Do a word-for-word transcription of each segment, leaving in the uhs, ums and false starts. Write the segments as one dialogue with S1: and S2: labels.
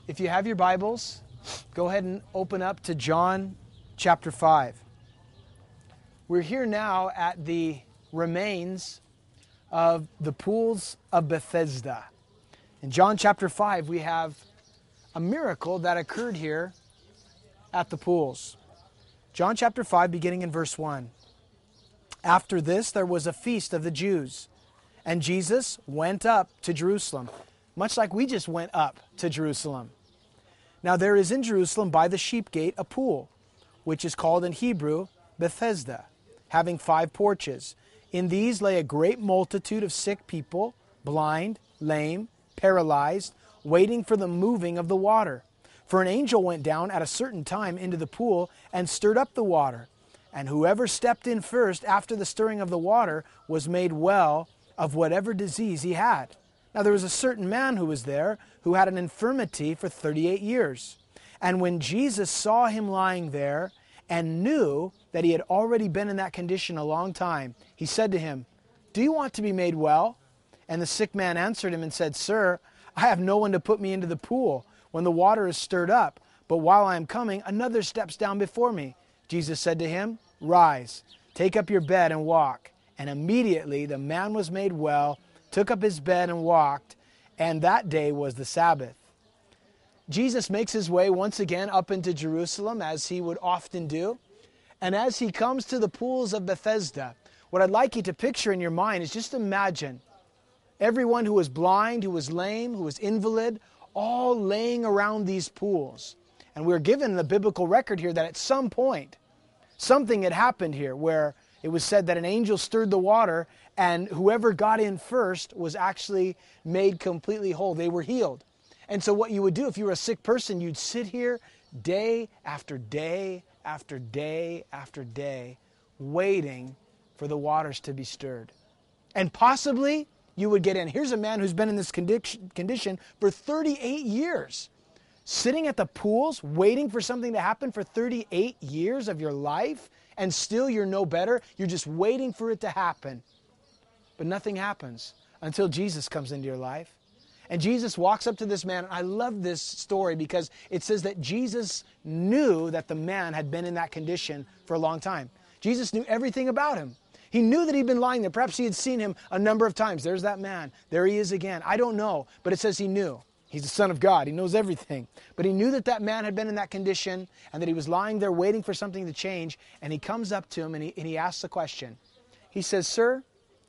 S1: If you have your Bibles, go ahead and open up to John chapter five. We're here now at the remains of the pools of Bethesda. In John chapter five, we have a miracle that occurred here at the pools. John chapter five, beginning in verse one. After this, there was a feast of the Jews, and Jesus went up to Jerusalem, much like we just went up to Jerusalem. Now there is in Jerusalem by the sheep gate a pool, which is called in Hebrew Bethesda, having five porches. In these lay a great multitude of sick people, blind, lame, paralyzed, waiting for the moving of the water. For an angel went down at a certain time into the pool and stirred up the water. And whoever stepped in first after the stirring of the water was made well of whatever disease he had. Now there was a certain man who was there who had an infirmity for thirty-eight years. And when Jesus saw him lying there and knew that he had already been in that condition a long time, he said to him, "Do you want to be made well?" And the sick man answered him and said, "Sir, I have no one to put me into the pool when the water is stirred up, but while I am coming, another steps down before me." Jesus said to him, "Rise, take up your bed and walk." And immediately the man was made well, took up his bed and walked, and that day was the Sabbath. Jesus makes his way once again up into Jerusalem, as he would often do. And as he comes to the pools of Bethesda, what I'd like you to picture in your mind is just imagine everyone who was blind, who was lame, who was invalid, all laying around these pools. And we're given the biblical record here that at some point, something had happened here where it was said that an angel stirred the water and whoever got in first was actually made completely whole. They were healed. And so what you would do if you were a sick person, you'd sit here day after day after day after day waiting for the waters to be stirred. And possibly you would get in. Here's a man who's been in this condition for thirty-eight years. Sitting at the pools, waiting for something to happen for thirty-eight years of your life, and still you're no better. You're just waiting for it to happen. But nothing happens until Jesus comes into your life. And Jesus walks up to this man. And I love this story because it says that Jesus knew that the man had been in that condition for a long time. Jesus knew everything about him. He knew that he'd been lying there. Perhaps he had seen him a number of times. There's that man. There he is again. I don't know, but it says he knew. He's the Son of God. He knows everything. But he knew that that man had been in that condition and that he was lying there waiting for something to change. And he comes up to him and he, and he asks the question. He says, "Sir,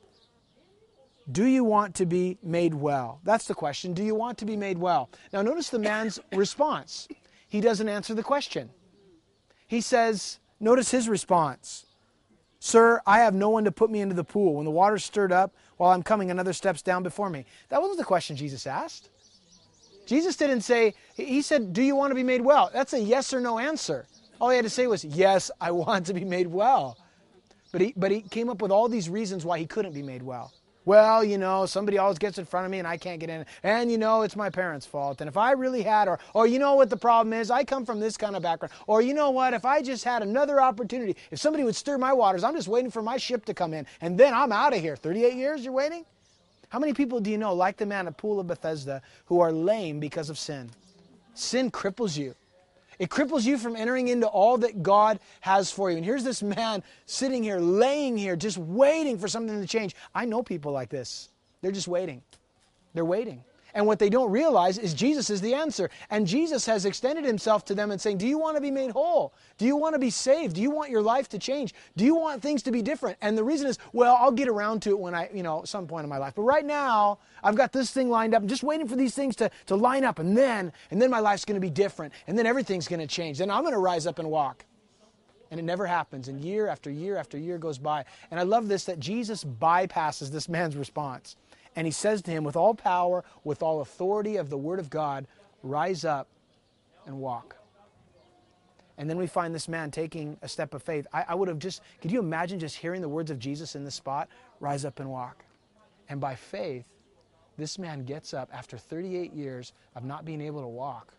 S1: do you want to be made well?" That's the question. Do you want to be made well? Now notice the man's response. He doesn't answer the question. He says, notice his response. "Sir, I have no one to put me into the pool. When the water's stirred up, while I'm coming, another steps down before me." That wasn't the question Jesus asked. Jesus didn't say, he said, "Do you want to be made well?" That's a yes or no answer. All he had to say was, "Yes, I want to be made well." But he, but he came up with all these reasons why he couldn't be made well. Well, you know, somebody always gets in front of me and I can't get in. And, you know, it's my parents' fault. And if I really had, or, or you know what the problem is, I come from this kind of background. Or, you know what, if I just had another opportunity, if somebody would stir my waters, I'm just waiting for my ship to come in. And then I'm out of here. thirty-eight years you're waiting? How many people do you know, like the man at Pool of Bethesda, who are lame because of sin? Sin cripples you. It cripples you from entering into all that God has for you. And here's this man sitting here, laying here, just waiting for something to change. I know people like this. They're just waiting. They're waiting. And what they don't realize is Jesus is the answer. And Jesus has extended himself to them and saying, do you want to be made whole? Do you want to be saved? Do you want your life to change? Do you want things to be different? And the reason is, well, I'll get around to it when I, you know, some point in my life. But right now, I've got this thing lined up. I'm just waiting for these things to, to line up. And then, and then my life's going to be different. And then everything's going to change. Then I'm going to rise up and walk. And it never happens. And year after year after year goes by. And I love this, that Jesus bypasses this man's response. And he says to him, with all power, with all authority of the Word of God, rise up and walk. And then we find this man taking a step of faith. I, I would have just, could you imagine just hearing the words of Jesus in this spot? Rise up and walk. And by faith, this man gets up after thirty-eight years of not being able to walk.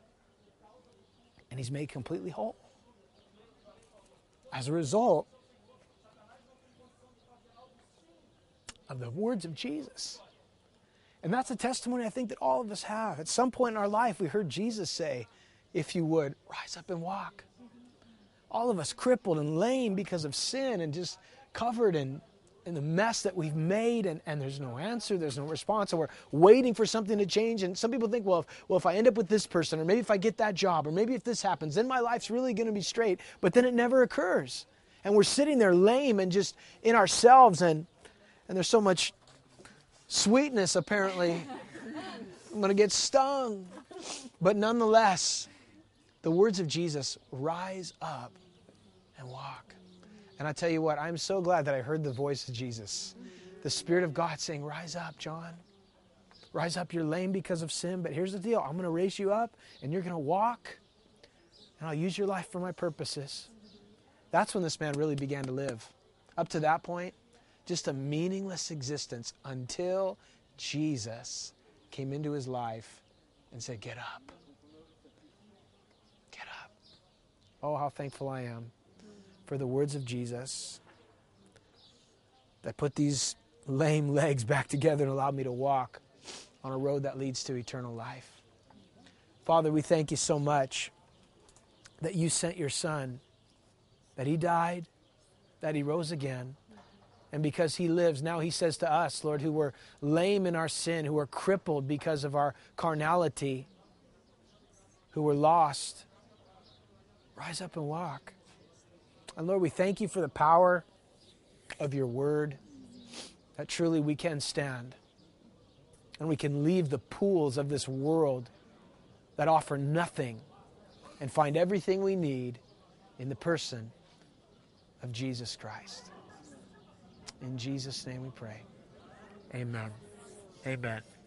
S1: And he's made completely whole. As a result of the words of Jesus. And that's a testimony I think that all of us have. At some point in our life, we heard Jesus say, if you would, rise up and walk. All of us crippled and lame because of sin and just covered in, in the mess that we've made, and, and there's no answer, there's no response, and we're waiting for something to change. And some people think, well, if, well, if I end up with this person, or maybe if I get that job, or maybe if this happens, then my life's really going to be straight. But then it never occurs. And we're sitting there lame and just in ourselves, and, and there's so much sweetness, apparently. I'm going to get stung. But nonetheless, the words of Jesus, rise up and walk. And I tell you what, I'm so glad that I heard the voice of Jesus. The Spirit of God saying, rise up, John. Rise up, you're lame because of sin, but here's the deal. I'm going to raise you up, and you're going to walk, and I'll use your life for my purposes. That's when this man really began to live. Up to that point, just a meaningless existence until Jesus came into his life and said, get up. Get up. Oh, how thankful I am for the words of Jesus that put these lame legs back together and allowed me to walk on a road that leads to eternal life. Father, we thank you so much that you sent your Son, that he died, that he rose again. And because he lives, now he says to us, Lord, who were lame in our sin, who were crippled because of our carnality, who were lost, rise up and walk. And Lord, we thank you for the power of your word, that truly we can stand and we can leave the pools of this world that offer nothing and find everything we need in the person of Jesus Christ. In Jesus' name we pray. Amen. Amen.